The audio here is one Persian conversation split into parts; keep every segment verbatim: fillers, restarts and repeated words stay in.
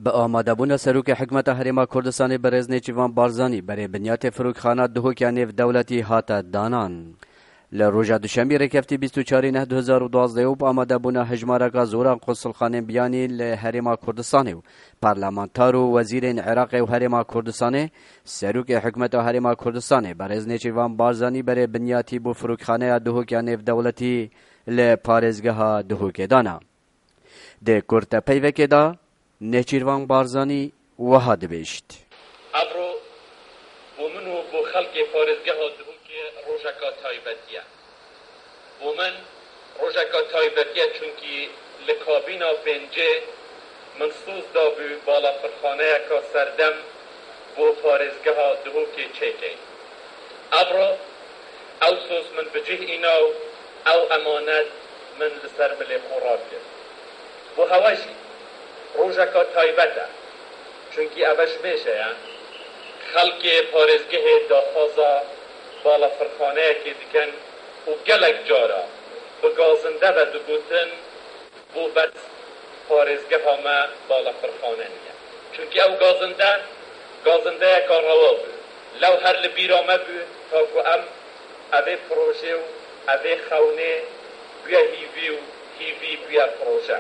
به آماده بونا سروک حکمت هریما کردستان برز نیچیوان بارزانی برای بنیات فروکخانه دهوک نیف دولتی هات دانان. لروجا دوشنبی رکفتی بیست و چهار نه دو هزار و دوازده و با آماده بونا هجمارک زوران قنصلخانه بیانی لهریما کردستان و پارلمانتار و وزیر عراق و هریما کردستان سروک حکمت هریما کردستان برز نیچیوان بارزانی برای بنیاتی بو فروکخانه دهوک نیف دولتی لپارزگاه دهوک دانا. ده کرت پیوک دا نچیروان بارزانی وها دبیشت. ابرو بومنو بو خلق پارزگاه دهوک روژکا تایبتیه. بومن روژکا تایبتیه چونکی لکابینا پنجه منصوص دا بو بالا فرخانه کا سردم بو پارزگاه دهوک چیکی. ابرو اوسوس من بجه ایناو او امانت من لسر ملی خوراکه. بو هواشی روژکا تایبته چونکی اوش میشه یا خلق پارزگه داخازا بالا فرخانه که دیکن و گلک جارا بگازنده و دگوتن بو بس پارزگه همه بالا فرخانه نیه چونکی او گازنده گازنده کار هوا بود لو هر لبیرامه بود تا که ام اوه پروژه و اوه خونه بیا هیوی و هیوی بیا پروژه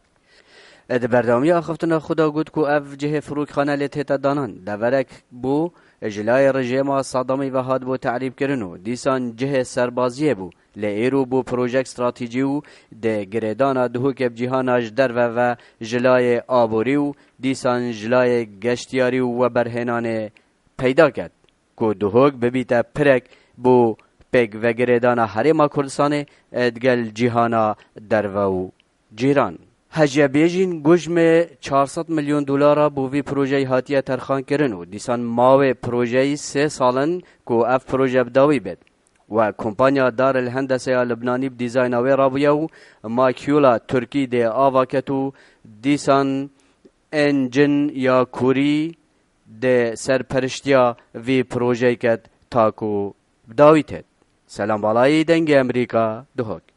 اد بردامی آخفتنا خدا گود کو اف جه فروک خانه لیت دانان دورک بو اجلای رژیم صادامی و هاد بو تعریب کرنو دیسان جه سربازیه بو لیرو بو پروژه استراتژی و ده گریدان دهوک جهان اجدر و و جلای آبوری و دیسان جلای گشتیاری و برهنان پیدا کرد کو دهوک ببیت پرک بو پگ و گریدان هریما کردستان ادگل جهان در و جیران هجیه بیجین گوشم چهارصد میلیون دلار بو وی پروژه هاتیه ترخان کرن و دیسان ماوه پروژه سه سالن کو اف پروژه بداوی بید و کمپانیا دار الهندسه لبنانی بدیزاین آوی رابویه و ماکیولا ترکی ده آواکتو دیسان انجن یا کوری ده سرپرشتیا وی پروژه کد تاکو بداوی تید. سلام بالای دنگ امریکا دهوک.